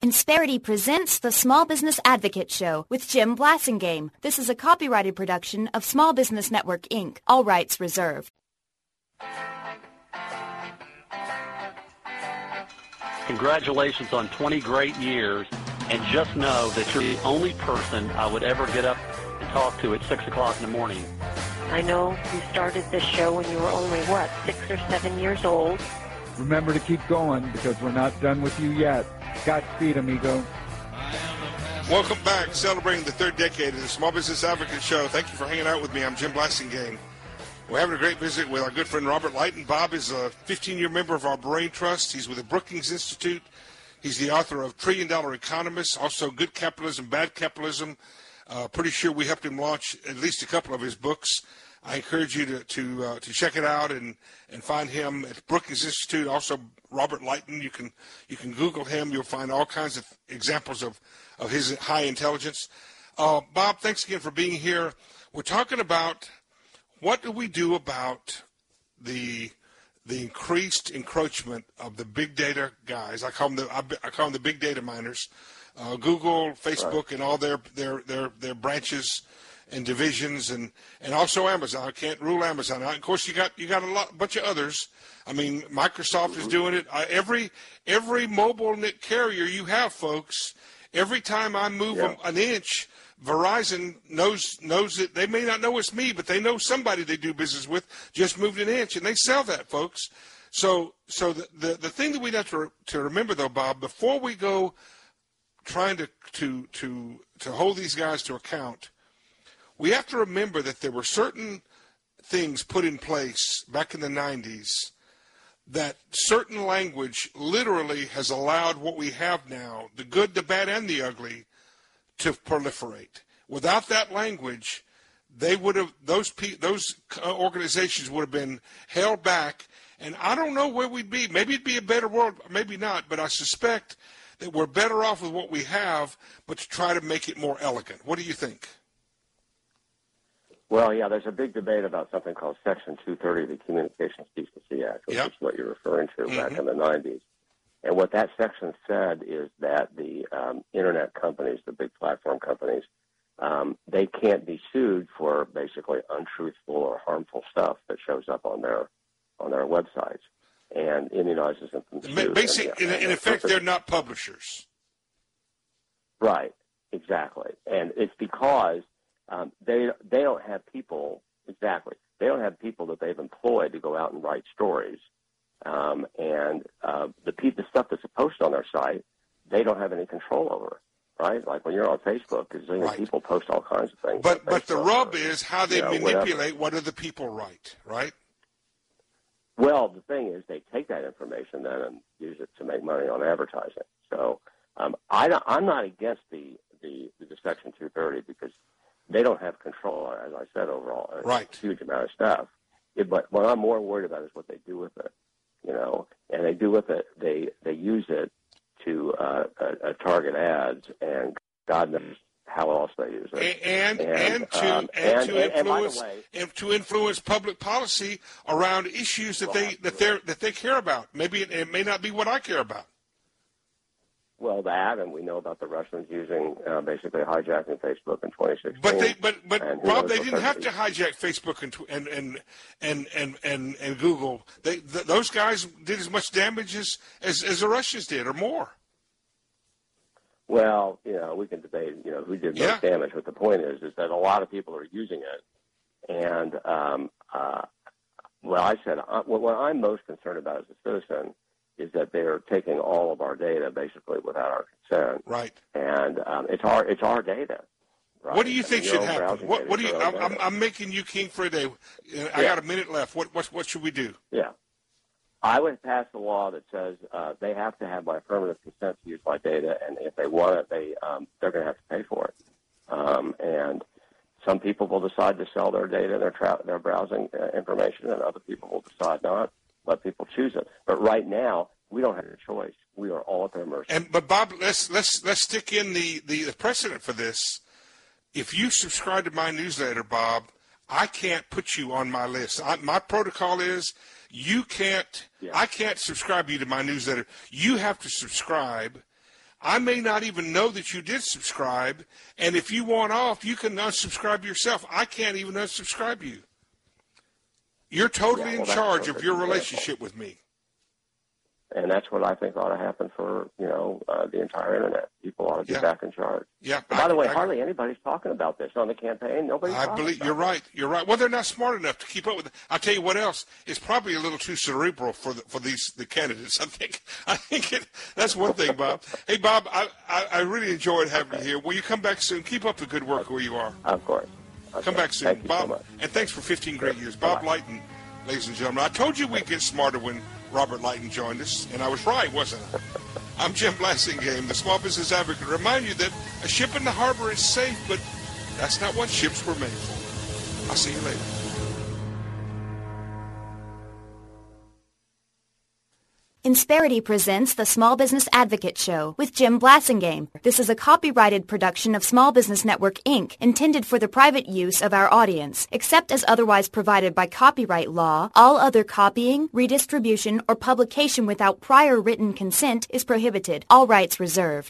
Insperity presents the Small Business Advocate Show with Jim Blasingame. This is a copyrighted production of Small Business Network, Inc., all rights reserved. Congratulations on 20 great years, and just know that you're the only person I would ever get up and talk to at 6 o'clock in the morning. I know you started this show when you were only, 6 or 7 years old? Remember to keep going because we're not done with you yet. Godspeed, amigo. Welcome back, celebrating the third decade of the Small Business Advocate Show. Thank you for hanging out with me. I'm Jim Blasingame. We're having a great visit with our good friend Robert Lighton. Bob is a 15-year member of our Brain Trust. He's with the Brookings Institute. He's the author of $1 Trillion Economists, also Good Capitalism, Bad Capitalism. Pretty sure we helped him launch at least a couple of his books. I encourage you to check it out and find him at Brookings Institute. Also, Robert Lighton. You can Google him. You'll find all kinds of examples of his high intelligence. Bob, thanks again for being here. We're talking about what do we do about the increased encroachment of the big data guys. I call them the big data miners. Google, Facebook, right, and all their branches and divisions, and also Amazon. I can't rule Amazon out. Of course, you got a bunch of others. I mean, Microsoft is doing it. Every mobile net carrier you have, folks. Every time I move an inch, Verizon knows it. They may not know it's me, but they know somebody they do business with just moved an inch, and they sell that, folks. So the thing that we have to remember, though, Bob, before we go trying to hold these guys to account, we have to remember that there were certain things put in place back in the 90s that certain language literally has allowed what we have now, the good, the bad, and the ugly, to proliferate. Without that language, those organizations would have been held back, and I don't know where we'd be. Maybe it'd be a better world, maybe not, but I suspect that we're better off with what we have, but to try to make it more elegant. What do you think? Well, yeah, there's a big debate about something called Section 230 of the Communications Decency Act, which is what you're referring to back in the 90s. And what that section said is that the Internet companies, the big platform companies, they can't be sued for basically untruthful or harmful stuff that shows up on their websites and immunizes them from suit. Basically, in effect, they're not publishers. Right, exactly. And it's because they don't have people, they don't have people that they've employed to go out and write stories. And the stuff that's posted on their site, they don't have any control over, right? Like when you're on Facebook, because people post all kinds of things. But the rub is how they manipulate what other people write, right? Well, the thing is they take that information then and use it to make money on advertising. So I'm not against the Section 230 because they don't have control, as I said, overall, a huge amount of stuff. But what I'm more worried about is what they do with it, and they do with it, they use it to target ads, and God knows how else they use it. And to influence public policy around issues that they care about. Maybe it may not be what I care about. Well, that, and we know about the Russians using basically hijacking Facebook in 2016. But Rob, they didn't have to hijack Facebook and Google. Those guys did as much damage as the Russians did, or more. Well, we can debate, who did most damage. But the point is that a lot of people are using it, and I said what I'm most concerned about as a citizen is that they're taking all of our data basically without our consent. Right. And it's our data. Right? What do you think should happen? What do you? I'm making you king for a day. I got a minute left. What should we do? Yeah. I would pass a law that says they have to have my affirmative consent to use my data, and if they want it, they're going to have to pay for it. And some people will decide to sell their data, their browsing information, and other people will decide not. Let people choose it. But right now, we don't have a choice. We are all at their mercy. But Bob, let's stick in the precedent for this. If you subscribe to my newsletter, Bob, I can't put you on my list. My protocol is you can't. Yeah. I can't subscribe you to my newsletter. You have to subscribe. I may not even know that you did subscribe, and if you want off, you can unsubscribe yourself. I can't even unsubscribe you. You're totally in charge of your relationship with me. And that's what I think ought to happen for, the entire Internet. People ought to be back in charge. Yeah. By the way, hardly anybody's talking about this on the campaign. Nobody's talking about you're right. You're right. Well, they're not smart enough to keep up with it. I'll tell you what else. It's probably a little too cerebral for the candidates. I think that's one thing, Bob. Hey, Bob, I really enjoyed having you here. Will you come back soon? Keep up the good work where you are. Of course. Okay. Come back soon, Thank you Bob. So much. And thanks for 15 great years. Bob Lighton, ladies and gentlemen. I told you we'd get smarter when Robert Lighton joined us, and I was right, wasn't I? I'm Jim Blasingame, the Small Business Advocate. Remind you that a ship in the harbor is safe, but that's not what ships were made for. I'll see you later. Insperity presents the Small Business Advocate Show with Jim Blasingame. This is a copyrighted production of Small Business Network, Inc., intended for the private use of our audience. Except as otherwise provided by copyright law, all other copying, redistribution, or publication without prior written consent is prohibited. All rights reserved.